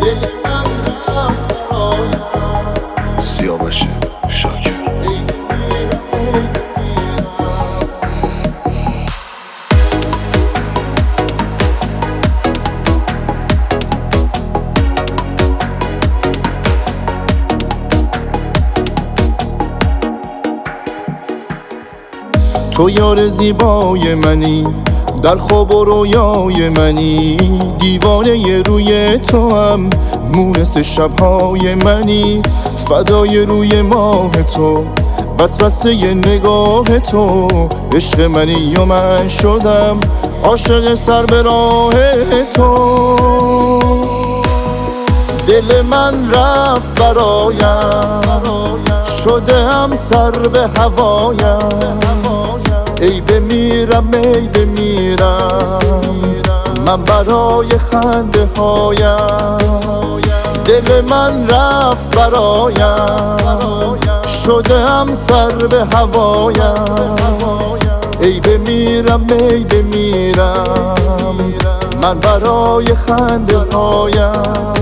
سیاوش شاکر. تو یار زیبای منی، در خواب و رویای منی، دیوانه روی تو هم، مونس شبهای منی، فدای روی ماه تو، وسوسه نگاه تو، عشق منی و من شدم عاشق سر به راه تو. دل من رفت برایم، شده هم سر به هوایم، ای بمیرم ای بمیرم من برای خنده هایم. دل من رفت برایم، شده هم سر به هوایم، ای بمیرم ای بمیرم من برای خنده هایم.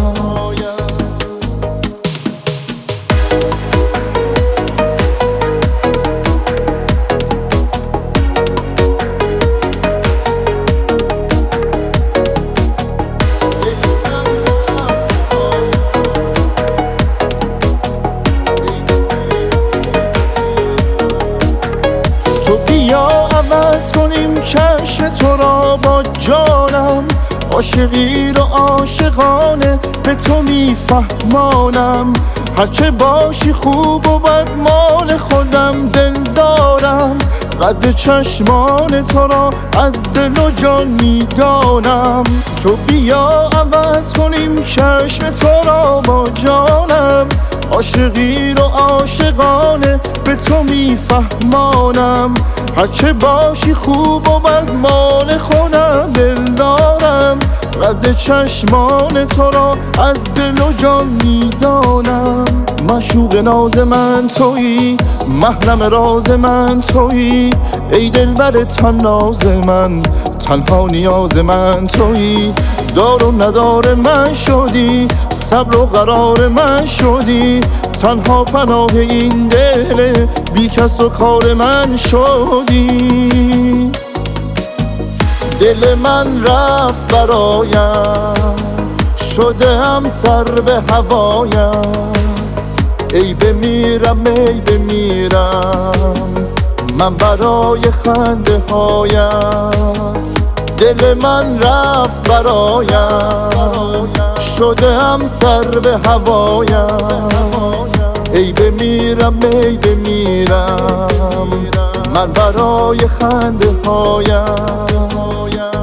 عوض کنیم چشم تو را با جانم، عاشقی رو عاشقانه به تو میفهمانم، هرچه باشی خوب و بد مال خودم دل دارم، قد چشمان تو را از دل و جان میدانم. تو بیا عوض کنیم چشم تو را با جانم، عاشقی رو عاشقانه به تو میفهمانم، هرچه باشی خوب و بد مال خودم دل دارم، قد چشمان تو را از دل و جان میدانم. معشوق ناز من تویی، محرم راز من تویی، ای دلبر طناز من، تنها نیاز من تویی، دار و ندار من شدی، صبر و قرار من شدی، تنها پناه این دل بی کس و کار من شدی. دل من رفت برایم، شده هم سر به هوایم، ای بمیرم ای بمیرم من برای خنده هایم. دل من رفت برایم، شده هم سر به هوایم، ای بمیرم ای بمیرم من برای خنده هایم.